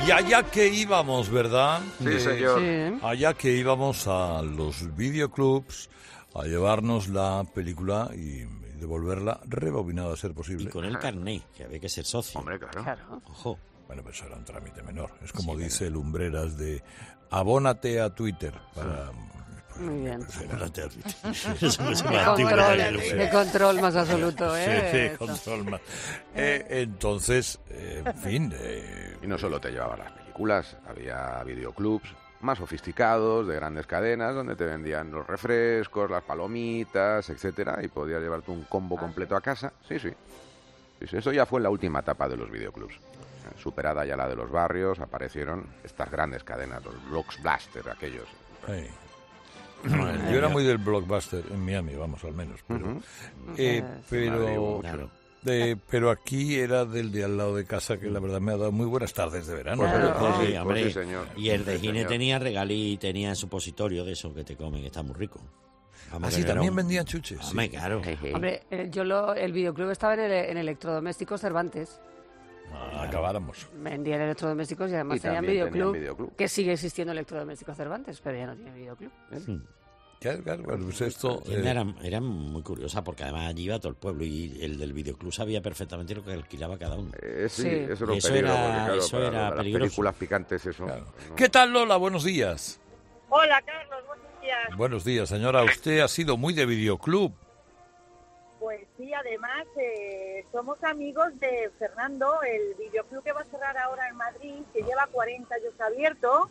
Y allá que íbamos, ¿verdad? Sí, señor. Sí. Allá que íbamos a los videoclubs a llevarnos la película y devolverla rebobinada a ser Y posible. con el carné, que había que ser socio. Hombre, claro. Claro. Ojo. Bueno, pues eso era un trámite menor. Es como dice Lumbreras de abónate a Twitter para... Muy bien. Eso me suena De antiguo, control, ya lo sé. de control más absoluto, ¿eh? Sí, Eso. control más. Entonces, en fin... Y no solo te llevaban las películas, había videoclubs más sofisticados, de grandes cadenas, donde te vendían los refrescos, las palomitas, etcétera, y podías llevarte un combo completo a casa. Sí, sí. Sí, sí, eso ya fue la última etapa de los videoclubs. Superada ya la de los barrios, aparecieron estas grandes cadenas, los Blockbuster, aquellos. Hey. Yo era muy del Blockbuster en Miami, vamos, al menos. Pero, pero, Claro. pero aquí era del de al lado de casa, que la verdad me ha dado muy buenas tardes de verano. Pues, Claro. Sí, pues hombre. sí, señor. Y el de Sí, Gine señor. tenía regalí y tenía supositorio de eso que te comen, que está muy rico. Vamos, Así que era también un- vendían chuches. sí. Hombre, claro. Hombre, el videoclub estaba en Electrodomésticos Cervantes. Acabáramos. Vendían electrodomésticos y además Y tenían también tenían videoclub, videoclub. que sigue existiendo Electrodomésticos Cervantes, pero ya no tiene videoclub. Claro, claro, bueno, pues esto... Tienda era muy curiosa porque además allí iba todo el pueblo y el del videoclub sabía perfectamente lo que alquilaba cada uno. Sí, Sí. eso era un Eso peligro, era- porque claro, eso para era las peligroso. películas picantes, eso. claro. ¿no? ¿Qué tal, Lola? Buenos días. Hola, Carlos, buenos días. Buenos días, señora. Usted ha sido muy de videoclub. Pues sí, además somos amigos de Fernando, el videoclub que va a cerrar ahora en Madrid, que lleva 40 años abierto.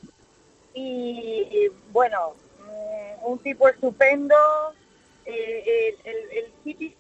Y bueno, un tipo estupendo, el sitio,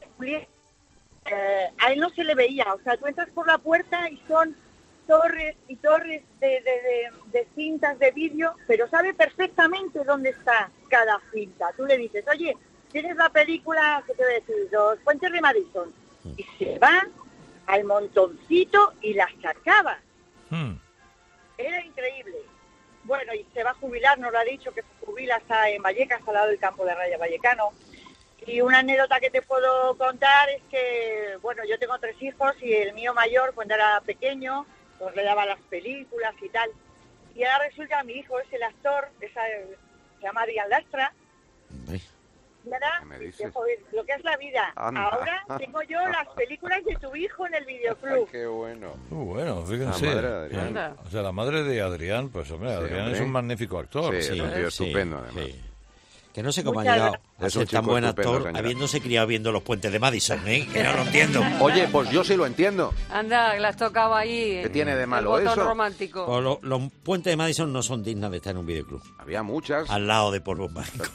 a él no se le veía, o sea, tú entras por la puerta y son torres y torres de cintas de vídeo, pero sabe perfectamente dónde está cada cinta. Tú le dices, oye, ¿tienes la película, qué te voy a decir, Los Puentes de Madison? Y se va al montoncito y la sacaba. Hmm. Era increíble. Bueno, y se va a jubilar, nos lo ha dicho, que se jubila, está en Vallecas, al lado del campo de Rayo Vallecano. Y una anécdota que te puedo contar es que, bueno, yo tengo 3 hijos y el mío mayor, cuando era pequeño, pues le daba las películas y tal. Y ahora resulta que mi hijo es el actor, se llama Adrián Lastra. Hombre, Y ahora, ¿Qué me dices? joder, lo que es la vida. Anda. Ahora tengo yo las películas de tu hijo en el Ay, videoclub. qué bueno. Bueno, fíjense. La madre de Adrián. Anda. O sea, la madre de Adrián, pues hombre, Sí, Adrián hombre. es un magnífico actor. Sí. Es un tío estupendo, además. sí. Que no sé cómo Muchas ha llegado gracias. a Es ser un tan chico buen estupendo, actor señora. habiéndose criado viendo los puentes de Madison, ¿eh? Que no lo entiendo. Oye, pues yo sí lo entiendo. Anda, que la has tocado ahí. ¿Qué tiene de el malo botón eso? romántico. O los puentes de Madison no son dignas de estar en un videoclub. Había muchas. Al lado de Polvo Mágico.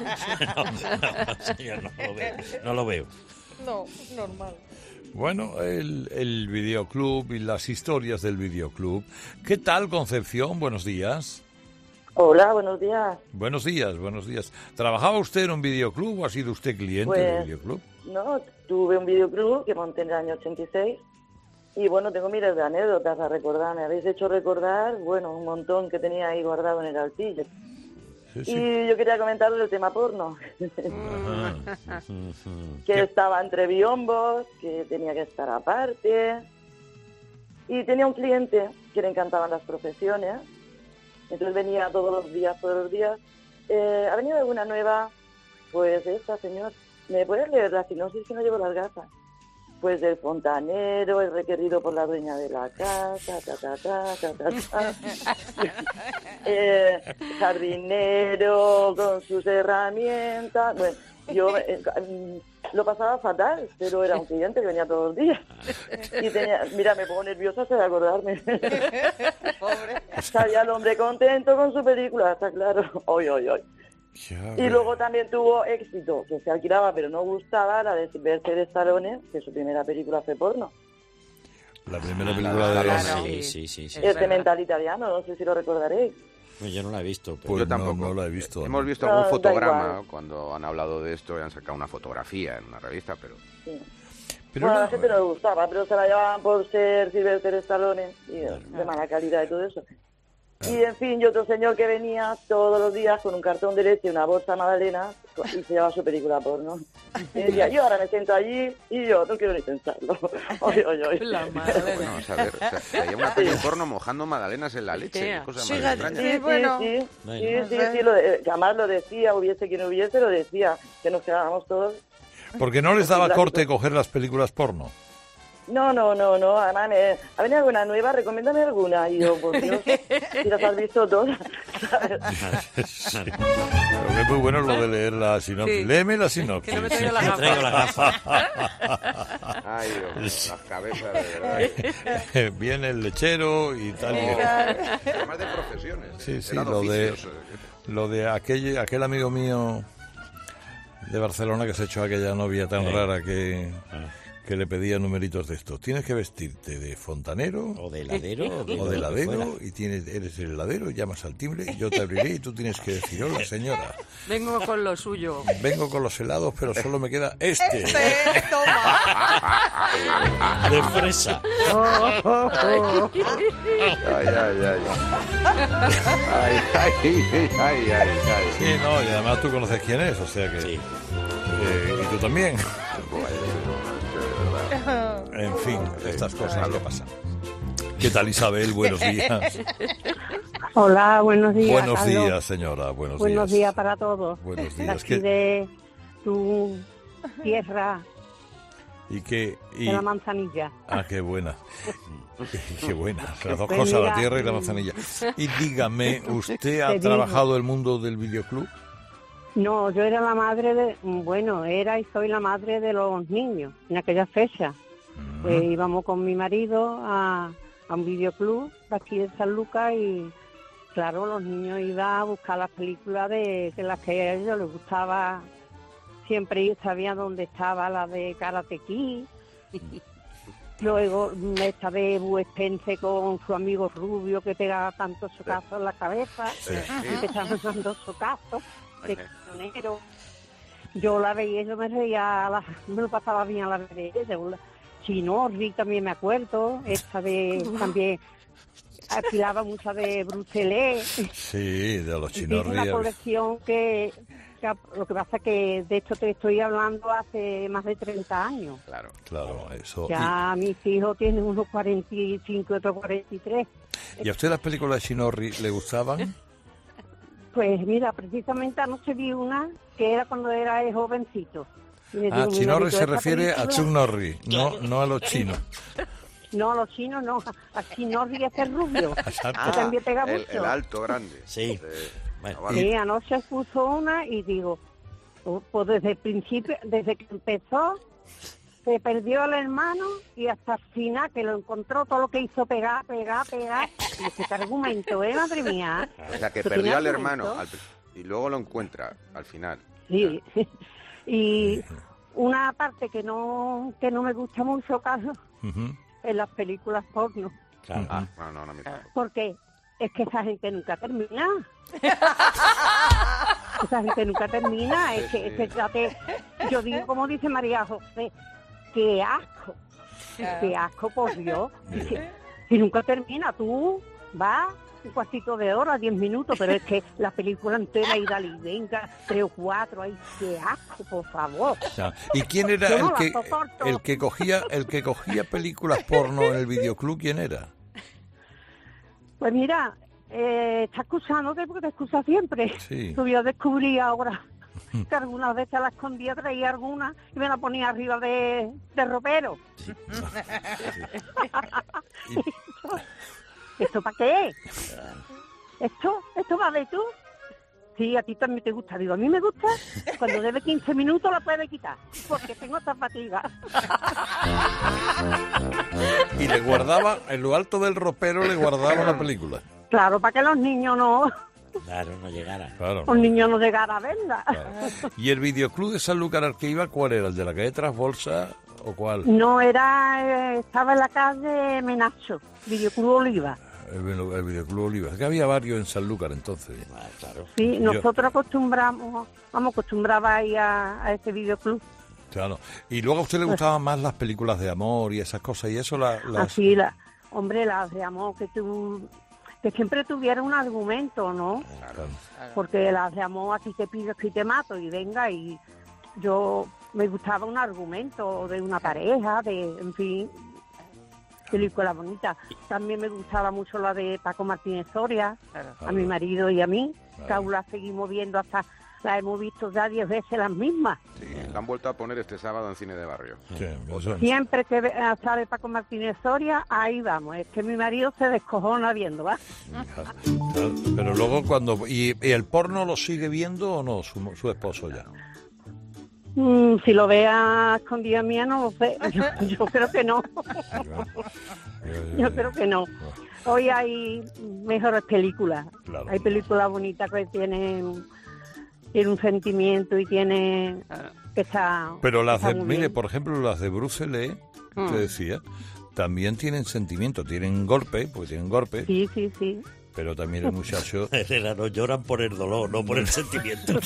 No, señor, no lo veo. No lo veo. No, normal. Bueno, el videoclub y las historias del videoclub. ¿Qué tal, Concepción? Buenos días. Hola, buenos días. Buenos días, buenos días. ¿Trabajaba usted en un videoclub o ha sido usted cliente de Pues, videoclub? No, tuve un videoclub que monté en el año 86 y bueno, tengo miles de anécdotas a recordar. Me habéis hecho recordar, bueno, un montón que tenía ahí guardado en el altillo. Sí, sí. Y yo quería comentaros el tema porno, Ajá. que estaba entre biombos, que tenía que estar aparte. Y tenía un cliente que le encantaban las profesiones. Entonces venía todos los días. ¿Ha venido alguna nueva? Pues esta, señor. ¿Me puedes leer la sinopsis que no llevo las gafas? Pues el fontanero, el requerido por la dueña de la casa, jardinero con sus herramientas. Bueno, yo lo pasaba fatal, pero era un cliente que venía todos los días. Y mira, me pongo nerviosa hasta de acordarme. Salía el hombre contento con su película, está claro. Hoy. Y luego también tuvo éxito, que se alquilaba pero no gustaba, la de Sylvester Stallone, que su primera película fue porno. La primera película de Claro. Sí. Es de mental italiano, no sé si lo recordaréis. No, yo no la he visto. Pero... Pues Yo tampoco. no la he visto. Hemos visto No, algún da fotograma igual. cuando han hablado de esto y han sacado una fotografía en una revista, pero... Sí. Pero Bueno, a no- la gente no le gustaba, pero se la llevaban por ser Sylvester Stallone y de mala calidad y todo eso. Y en fin, y otro señor que venía todos los días con un cartón de leche y una bolsa de magdalenas y se llevaba su película porno. Y decía, yo ahora me siento allí y yo no quiero ni pensarlo. Oye, oye, oye. La madre. Bueno, o sea, a ver, había una peli porno mojando magdalenas en la leche. Tía. Cosa más Fíjate. extraña. Sí, Bueno. sí, Bueno. sí, que además lo decía, hubiese quien hubiese, lo decía, que nos quedábamos todos. Porque no les daba corte coger las películas porno. No, además ha venido alguna nueva, recomiéndame alguna. Y yo, por Dios, si las has visto todas. Sí. Pero que es muy bueno lo de leer la sinopsis. Sí. Léeme la sinopsis. Que no me traigo la Me gafa. traigo la gafa. Ay, Dios, las cabezas, de verdad. Viene el lechero y tal. Además de profesiones. Sí, sí, eran lo de, oficios. lo de aquel amigo mío de Barcelona que se echó a aquella novia tan rara que le pedía numeritos de estos. Tienes que vestirte de fontanero O de heladero. o de lo que heladero fuera. y eres el heladero, llamas al timbre y yo te abriré y tú tienes que decir, hola señora, Vengo con lo suyo. vengo con los helados pero solo me queda este. De fresa. Ay, ay, ay. Ay, ay, ay, ay, ay. Sí, no, y además tú conoces quién es, o sea que... Sí. y tú también. De verdad. En fin, estas cosas que pasan. ¿Qué tal, Isabel? Buenos días. Hola, buenos días. Buenos Carlos. días, señora. Buenos Buenos días. días para todos. Buenos De días. aquí de tu tierra, ¿Y qué? de la manzanilla. Ah, qué buena. Qué buena. Las dos Pues cosas, la mira, tierra y la manzanilla. Y dígame, ¿usted ha te digo. trabajado el mundo del videoclub? No, yo era la madre de... Bueno, era y soy la madre de los niños en aquella fecha. Pues íbamos con mi marido a un videoclub de aquí de San Lucas y, claro, los niños iban a buscar las películas de las que a ellos les gustaba. Siempre sabían dónde estaba la de Karate Kid. Luego esta de Bud Spencer con su amigo Rubio que pegaba tantos socazos en la cabeza. Empezaban dando socazos de camionero. Yo la veía y yo me reía, me lo pasaba bien a la vez de ella. Chinorri también me acuerdo, esta de también alquilaba mucha de Bruselet. Sí, de los Y tiene una chinos. colección que lo que pasa que de esto te estoy hablando hace más de 30 años. Claro. Claro, eso. Ya mis hijos tienen unos 45 y otros 43. ¿Y a usted las películas de Chinorri le gustaban? Pues mira, precisamente anoche vi una que era cuando era jovencito. Y le Ah, digo, mi Chinorri marido, se "¿Esta refiere a película?". Chuck Norris, no a los chinos. No, a los chinos no, a Chinorri ese rubio, Exacto. que también pega el mucho. alto grande. Sí. Bueno, vale. Sí, anoche puso una y digo, pues desde el principio, desde que empezó, se perdió el hermano y hasta el final, que lo encontró, todo lo que hizo pegar. Y ese argumento, madre mía. O sea, que ¿Tú perdió tienes al argumento? hermano y luego lo encuentra al final. Sí. Y una parte que no me gusta mucho, Carlos, Ujú. en las películas porno, claro. Ah, no, a mí tampoco. porque es que esa gente nunca termina. Esa gente nunca termina. Es que yo digo, como dice María José, qué asco. Qué asco, por Dios. Si nunca termina, tú vas un cuartito de hora, 10 minutos, pero es que la película entera y dale y venga, 3 o 4, ay, qué asco, por favor. Ya. ¿Y quién era Yo no la soporto. el que cogía películas porno en el videoclub? ¿Quién era? Pues mira, está excusándote porque te excusa siempre. Sí. Yo descubrí ahora que algunas veces a la escondía, traía alguna y me la ponía arriba de ropero. ¿Esto para qué? ¿Esto va de tú? Sí, a ti también te gusta. Digo, a mí me gusta. Cuando debe 15 minutos la puede quitar, porque tengo esta fatiga. Y le guardaba, en lo alto del ropero le guardaba la película. Claro, para que los niños no Llegara. Claro. los niños no llegaran a verla. Claro. ¿Y el videoclub de Sanlúcar al que iba cuál era? ¿El de la calle Trasbolsa o cuál? No, estaba en la calle Menacho, Videoclub Oliva. El videoclub Oliva. Es que había varios en Sanlúcar entonces. Ah, claro. Sí, nosotros acostumbraba a ir a ese videoclub. Claro. Y luego a usted le gustaban más las películas de amor y esas cosas. Y eso las... Así, hombre, las de amor que tú que siempre tuviera un argumento, ¿no? Claro. Porque las de amor, aquí te pido, aquí te mato, y venga, y yo me gustaba un argumento de una pareja, en fin, película bonita. También me gustaba mucho la de Paco Martínez Soria, a mi marido y a mí, que aún la seguimos viendo hasta... La hemos visto ya 10 veces las mismas. Sí, la han vuelto a poner este sábado en Cine de Barrio. Sí, eso. Siempre que sale Paco Martínez Soria, ahí vamos. Es que mi marido se descojona viendo, ¿va? Pero luego cuando... ¿Y el porno lo sigue viendo o no su esposo ya? Si lo ve a escondida mía, no lo sé. Yo creo que no. Yo creo que no. Hoy hay mejores películas. Claro. Hay películas bonitas que tienen un sentimiento y tiene que está... Pero las está de, muy mire, bien. por ejemplo, las de Bruce Lee, te decía, también tienen sentimiento, tienen golpe, porque tienen golpe, Sí, sí, sí. pero también el muchacho... Herrera, no lloran por el dolor, no por el sentimiento.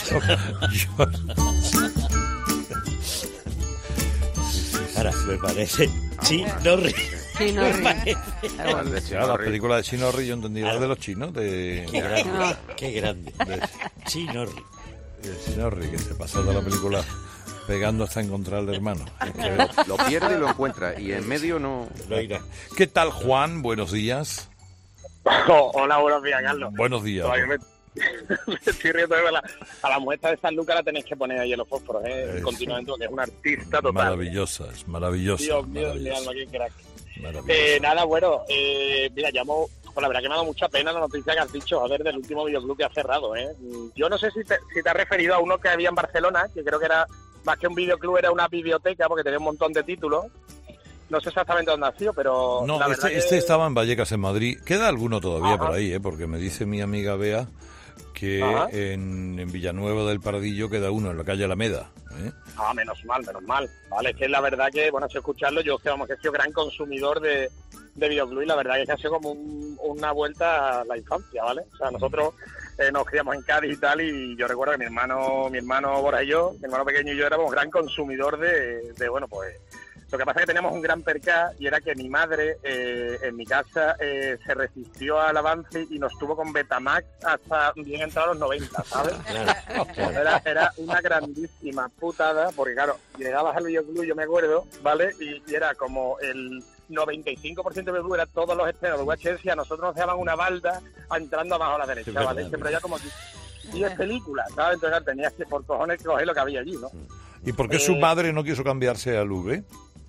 Ahora, me parece... Sí, no ríe. Sí, no Me ríe. parece. Las de Ya, Chino las Ri. películas de Chino Ri, yo entendí las de los chinos, Qué de grande, qué grande. Sí, no ríe. Chino Ri, que se pasó de la película pegando hasta encontrar al hermano. Lo pierde y lo encuentra. Y en medio no... No irá. ¿Qué tal, Juan? Buenos días. Hola, buenos días, Carlos. Buenos días. Todavía me estoy riendo de a la muestra de San Lucas la tenéis que poner ahí en los fósforos, continuamente, porque es un artista total. Maravillosa, es maravillosa. Dios mío, mi maravillosa, alma, qué crack. maravillosa. Nada, bueno, mira, llamo... Pues la verdad que me ha dado mucha pena la noticia que has dicho, joder, del último videoclub que ha cerrado, ¿eh? Yo no sé si te has referido a uno que había en Barcelona, que creo que era, más que un videoclub, era una biblioteca, porque tenía un montón de títulos. No sé exactamente dónde ha sido, pero... No, la verdad este estaba en Vallecas, en Madrid. Queda alguno todavía por ahí, porque me dice mi amiga Bea que en Villanueva del Paradillo queda uno, en la calle Alameda. Ah, menos mal. Vale, es que la verdad que, bueno, si escucharlo, yo que he sido gran consumidor de videoclub y la verdad es que ha sido como una vuelta a la infancia, ¿vale? O sea, nosotros nos criamos en Cádiz y tal, y yo recuerdo que mi hermano Borja y yo, mi hermano pequeño y yo éramos gran consumidor de bueno, pues... Lo que pasa es que teníamos un gran percá y era que mi madre en mi casa se resistió al avance y nos tuvo con Betamax hasta bien entrados los 90, ¿sabes? Claro. Era una grandísima putada, porque claro, llegabas al videoclub, yo me acuerdo, ¿vale? Y era como el 95% de videoclub, era todos los estrenos de VHS, y a nosotros nos dejaban una balda entrando abajo a la derecha, Sí, ¿vale? Siempre había como 10 películas, ¿sabes? Entonces tenías que por cojones coger lo que había allí, ¿no? ¿Y por qué su madre no quiso cambiarse al V?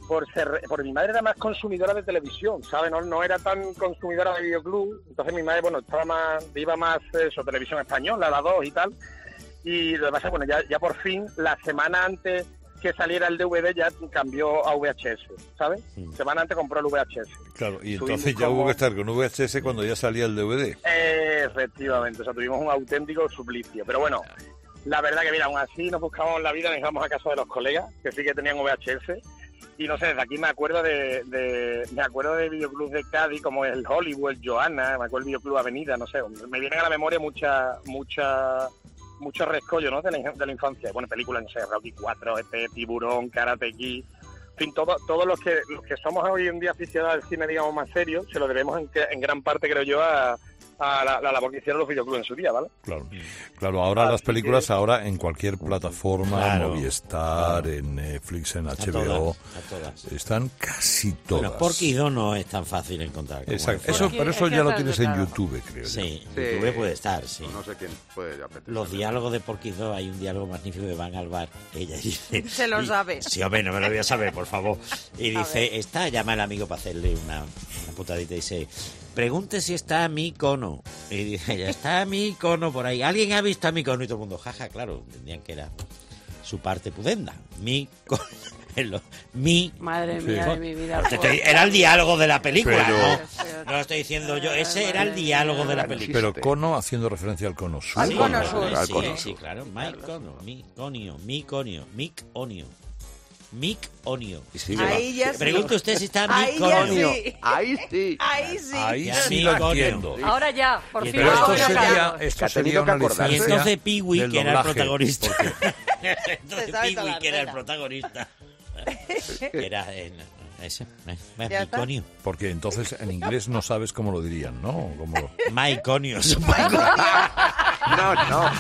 Por mi madre era más consumidora de televisión, ¿sabes? No era tan consumidora de videoclub. Entonces mi madre, bueno, iba más televisión española, la 2 y tal. Y lo que pasa es, bueno, ya por fin, la semana antes que saliera el DVD ya cambió a VHS, ¿sabes? Semana antes compró el VHS. Claro, y Tuvimos entonces ya hubo que estar con VHS cuando ya salía el DVD. Efectivamente, o sea, tuvimos un auténtico suplicio. Pero bueno, la verdad que, mira, aún así nos buscamos la vida, nos íbamos a casa de los colegas, que sí que tenían VHS. Y no sé, desde aquí me acuerdo de videoclubs de Cádiz, como el Hollywood, el Johanna, me acuerdo del videoclub Avenida, no sé, me vienen a la memoria mucho rescollo, ¿no? de la infancia. Bueno, películas, no sé, Rocky 4, Tiburón, Karate Kid, en fin, todos los que somos hoy en día aficionados al cine, digamos, más serio, se lo debemos en gran parte, creo yo, a la labor que hicieron los videoclubs en su día, ¿vale? Claro, ahora las películas, ahora en cualquier plataforma, Claro. Movistar, en Netflix, en HBO, A todas. están casi todas. Bueno, Porky 2 no es tan fácil encontrar. Como Exacto. el Eso, Porky. pero eso es que ya lo está tienes en claro. YouTube, creo yo. Sí, Sí. YouTube puede estar, sí. No sé quién puede apetecer. Los diálogos de Porky 2, hay un diálogo magnífico de Van al bar. Ella dice... Se lo sabe. Sí, hombre, no me lo voy a saber, por favor. Y dice, llama al amigo para hacerle una putadita y dice, pregunte si está mi cono. Y dice ella, está mi cono por ahí. ¿Alguien ha visto a mi cono? Y todo el mundo, jaja, claro, entendían que era su parte pudenda. Mi cono. Mi... Madre mía de mi vida. Era el diálogo de la película, Pero- ¿no? No lo estoy diciendo yo. Ese era el diálogo de la película. Pero cono haciendo referencia al cono sur. Al cono sur. Al Sí, cono sí, sur. claro. Mike Cono, mi conio, mi conio, mic onio. Mic onio. Ahí ya sí. Pregunte usted si está Ahí mic ya onio. sí. Ahí sí. Ahí sí. Ahí Ya, sí mi lo coño. entiendo. Ahora ya, por Y fin. Pero esto ahora sería, ya. esto Que ha sería tenido una que acordarse. Y licencia entonces Pee-wee, del que era el doblaje, protagonista. porque- Entonces Se sabe Pee-wee, toda la que era el regla. protagonista. Era en... Ese, Ya está. Maiconio. Porque entonces en inglés no sabes cómo lo dirían, ¿no? Como... Maiconios. No.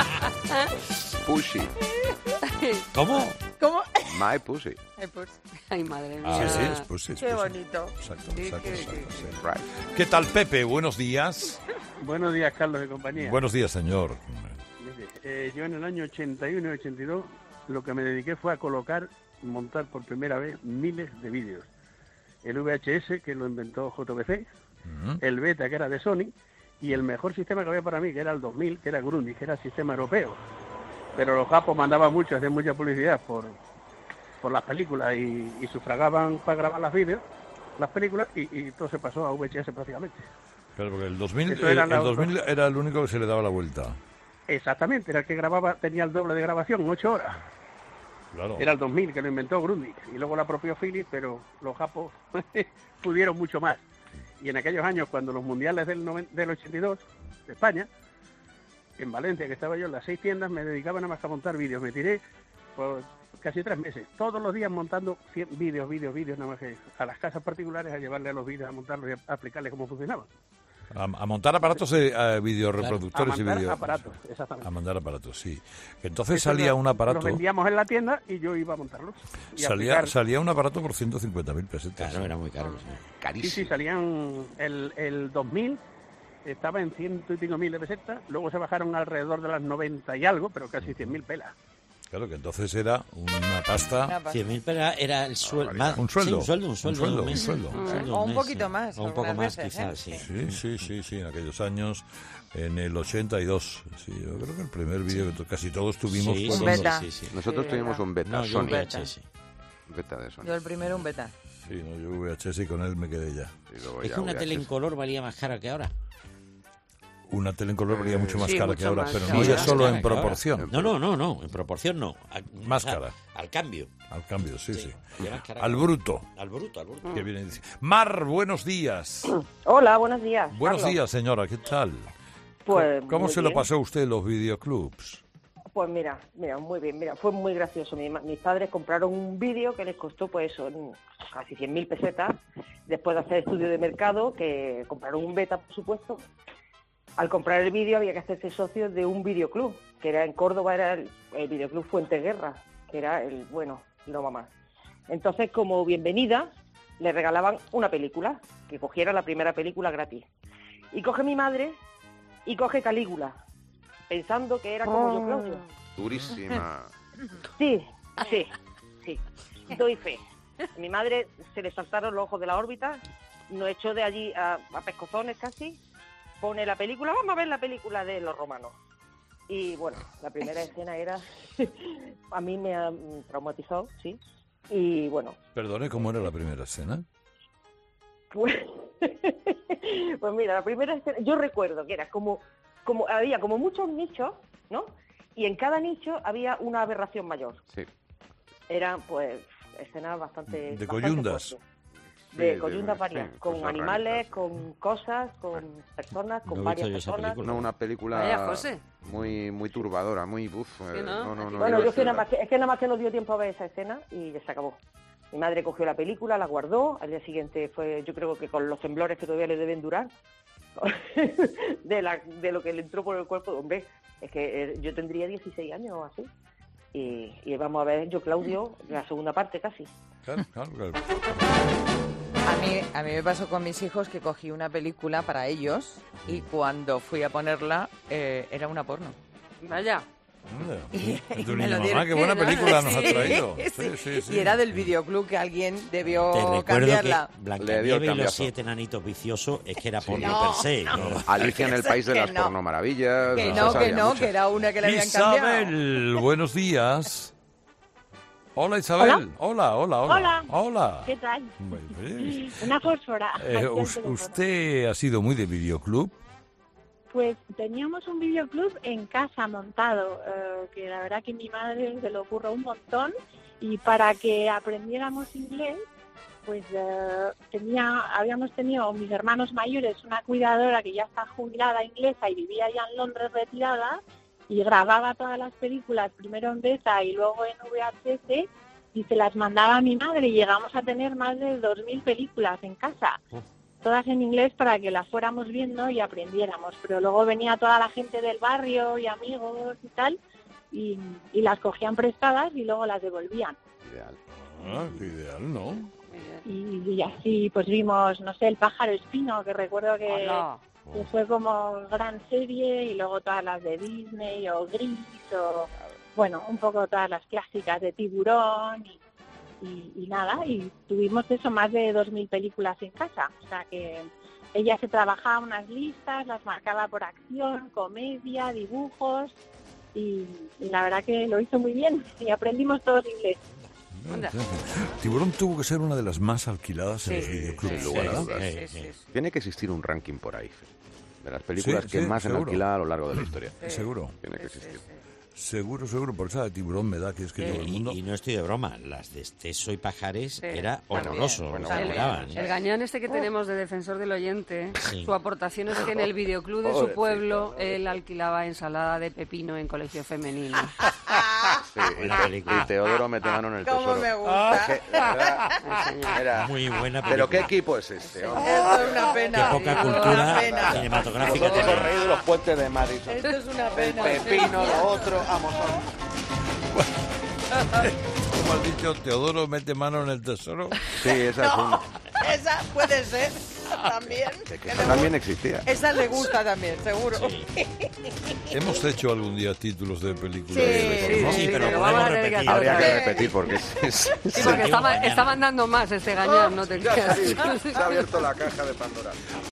Pushy. ¿Cómo? ¿Cómo? My pussy. Ay, pues, Ay, madre mía. Ah, sí, es pussy, es qué pussy. bonito. Exacto, Sí, exacto, qué- exacto, sí. Right. ¿Qué tal, Pepe? Buenos días. Buenos días, Carlos de compañía. Buenos días, señor. Mire, yo en el año 81 y 82 lo que me dediqué fue a montar por primera vez miles de vídeos. El VHS, que lo inventó JVC, el Beta, que era de Sony, y el mejor sistema que había para mí, que era el 2000, que era Grundig, que era el sistema europeo. Pero los japos mandaban mucho, hacían mucha publicidad por las películas y sufragaban para grabar las películas, y todo se pasó a VHS prácticamente. Claro, porque el 2000, Eso era el la 2000 era el único que se le daba la vuelta. Exactamente, era el que grababa, tenía el doble de grabación, 8 horas. Claro. Era el 2000 que lo inventó Grundig y luego la apropió Philips, pero los japos pudieron mucho más. Y en aquellos años, cuando los mundiales del 82 de España, en Valencia, que estaba yo en las 6 tiendas, me dedicaba nada más a montar vídeos. Me tiré por casi 3 meses, todos los días montando vídeos, nada más que a las casas particulares, a llevarle a los vídeos, a montarlos y a explicarles cómo funcionaban. A montar aparatos, videoreproductores A y montar vídeos. aparatos, exactamente. A mandar aparatos, sí. Entonces Eso salía un aparato. Los vendíamos en la tienda y yo iba a montarlos. Y a aplicar. Salía un aparato por 150.000 pesetas. Claro, era muy caro. Sí. Sí, Carísimo. salían el 2000, estaba en 100 y pico mil de pesetas, luego se bajaron alrededor de las 90 y algo, pero casi 100.000 pelas. Claro, que entonces era una pasta. Una pasta. 100.000 pelas era el sueldo. Un sueldo. Sí, un sueldo. Un sueldo. O un poquito más, O un poco algunas más, veces, quizás, sí. Sí, en aquellos años, en el 82. Sí, yo creo que el primer vídeo que casi todos tuvimos Sí, fue Un sí, beta. sí, sí. Nosotros Sí, tuvimos era. un beta, No, yo un Sony. VHS. Un beta de Sony. Yo el primero un beta. Sí, no, yo VHS y con él me quedé ya. Y luego Es ya que una VHS. tele en color valía más cara que ahora. Una tele en color valía mucho más Sí, cara mucho que ahora, más, pero sí, no ya más solo cara en que ahora. proporción. No, en proporción no. Más O sea, cara. Al cambio. Al cambio, sí. Valía más cara Al que- bruto. Al bruto. Que viene y dice. Mar, buenos días. Hola, buenos días. Buenos Carlos. días, señora, ¿qué tal? Pues, ¿Cómo muy se lo bien. pasó usted en los videoclubs? Pues mira, muy bien, fue muy gracioso. Mis padres compraron un vídeo que les costó pues son casi 100.000 pesetas, después de hacer estudio de mercado, que compraron un beta, por supuesto. Al comprar el vídeo había que hacerse socio de un videoclub, que era en Córdoba, era el videoclub Fuente Guerra, que era no va más. Entonces, como bienvenida, le regalaban una película, que cogiera la primera película gratis. Y coge mi madre y coge Calígula, pensando que era como yo, Claudio. Durísima. Sí. Doy fe. A mi madre se le saltaron los ojos de la órbita, nos echó de allí a pescozones casi, pone la película, vamos a ver la película de los romanos. Y bueno, la primera escena era, a mí me ha traumatizado, sí. Y bueno, Perdone, ¿cómo era la primera escena? pues, pues mira, la primera escena, yo recuerdo que era había como muchos nichos, ¿no? Y en cada nicho había una aberración mayor. Sí. Eran pues escenas bastante De coyundas. fuertes. Sí, De coyundas varias, sí, con cosas animales, raritas. con cosas, con personas, con No he varias visto yo esa personas. película. No, una película Vaya, José. muy turbadora, muy Sí, ¿no? no. Bueno, yo yo que sé- es que nada más que nos dio tiempo a ver esa escena y ya se acabó. Mi madre cogió la película, la guardó, al día siguiente fue, yo creo que con los temblores que todavía le deben durar, de lo que le entró por el cuerpo, hombre, es que yo tendría 16 años o así. Y vamos a ver, yo Claudio, la segunda parte casi. Claro. A mí me pasó con mis hijos que cogí una película para ellos y cuando fui a ponerla era una porno. Vaya. De tu Me niña lo mamá, dieron. qué buena película nos ha Sí, traído. sí. Sí. Y era del videoclub que alguien Te debió recuerdo cambiarla. que Le dio el Blancanieves y los cambiazo. 7 enanitos viciosos es que era porno No, per se. no. ¿no? Alicia en el País de Que las no. Pornomaravillas. Que se no, sabía muchas. que era una que le habían cambiado. Isabel, buenos días. Hola, Isabel. Hola. Hola. ¿Qué tal? Una fósfora. Aquí al teléfono. ¿Usted ha sido muy de videoclub? Pues teníamos un videoclub en casa montado, que la verdad que mi madre se lo ocurrió un montón, y para que aprendiéramos inglés, pues habíamos tenido mis hermanos mayores una cuidadora que ya está jubilada inglesa y vivía ya en Londres retirada, y grababa todas las películas, primero en beta y luego en VHS, y se las mandaba a mi madre y llegamos a tener más de 2.000 películas en casa. Todas en inglés para que las fuéramos viendo y aprendiéramos. Pero luego venía toda la gente del barrio y amigos y tal, y las cogían prestadas y luego las devolvían. Ideal. Ah, qué ideal, ¿no? Y así pues vimos, no sé, El pájaro espino, que recuerdo que fue como gran serie, y luego todas las de Disney o Gris, o bueno, un poco todas las clásicas de Tiburón y nada, y tuvimos eso, más de 2.000 películas en casa. O sea que ella se trabajaba unas listas, las marcaba por acción, comedia, dibujos, y la verdad que lo hizo muy bien y aprendimos todos inglés. Tiburón tuvo que ser una de las más alquiladas en los videoclubs. Sin lugar a dudas. Tiene que existir un ranking por ahí de las películas que más han alquilado a lo largo de la historia. Seguro. Tiene que existir. Seguro, por esa de Tiburón me da que es que todo el mundo... Y no estoy de broma, las de Esteso y Pajares era horroroso. El gañán este que tenemos de defensor del oyente, su aportación es que en el videoclub de su pueblo él alquilaba ensalada de pepino en colegio femenino. Sí, y Teodoro mete mano en el tesoro. ¿Cómo me gusta? Que, la verdad, era, muy buena película. ¿Pero qué equipo es este? Hombre? Esto es una pena. Qué poca cultura cinematográfica Nosotros hemos reído de los puentes de Madison. Esto es una pena. El pepino, lo otro, vamos. Como has dicho, Teodoro mete mano en el tesoro. Sí, esa es una. Esa puede ser también. Esa también existía. Esa le gusta también, seguro. Sí. Hemos hecho algún día títulos de películas. Sí, pero vamos a podemos tener que repetir. Habría que repetir porque Sí, porque estaban dando más este gañán, no te creas. se ha abierto la caja de Pandora.